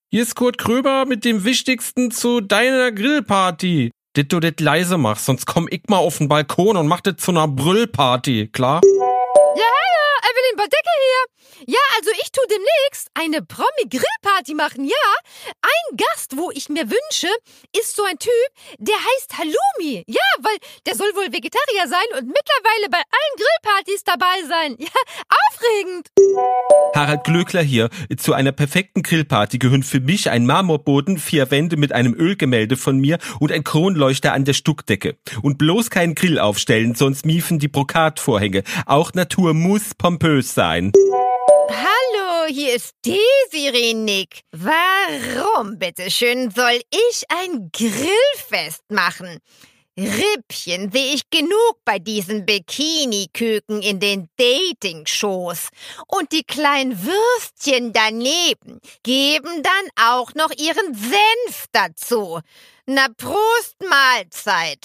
Hier ist Kurt Kröber mit dem Wichtigsten zu deiner Grillparty. Dass du das leise machst, sonst komm ich mal auf den Balkon und mach das zu einer Brüllparty, klar? Ja, hallo, Evelyn Badecke hier. Ja, also ich tu demnächst eine Promi-Grillparty machen, ja. Ein Gast, wo ich mir wünsche, ist so ein Typ, der heißt Halloumi. Ja, weil der soll wohl Vegetarier sein und mittlerweile bei allen Grillpartys dabei sein. Ja, aufregend. Harald Glöckler hier. Zu einer perfekten Grillparty gehören für mich ein Marmorboden, 4 Wände mit einem Ölgemälde von mir und ein Kronleuchter an der Stuckdecke. Und bloß keinen Grill aufstellen, sonst miefen die Brokatvorhänge. Auch Natur muss pompös sein. Hallo, hier ist Desiree Nick. Warum, bitteschön, soll ich ein Grillfest machen? Rippchen sehe ich genug bei diesen Bikini-Küken in den Dating-Shows. Und die kleinen Würstchen daneben geben dann auch noch ihren Senf dazu. Na, Prost Mahlzeit.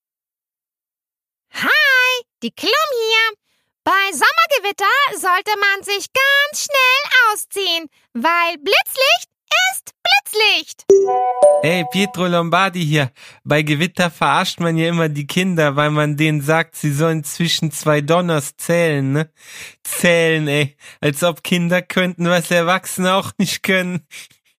Hi, die Klum hier. Bei Sommergewitter sollte man sich ganz schnell ausziehen, weil Blitzlicht ist Blitzlicht. Ey, Pietro Lombardi hier. Bei Gewitter verarscht man ja immer die Kinder, weil man denen sagt, sie sollen zwischen 2 Donners zählen, ne? Zählen, ey. Als ob Kinder könnten, was Erwachsene auch nicht können.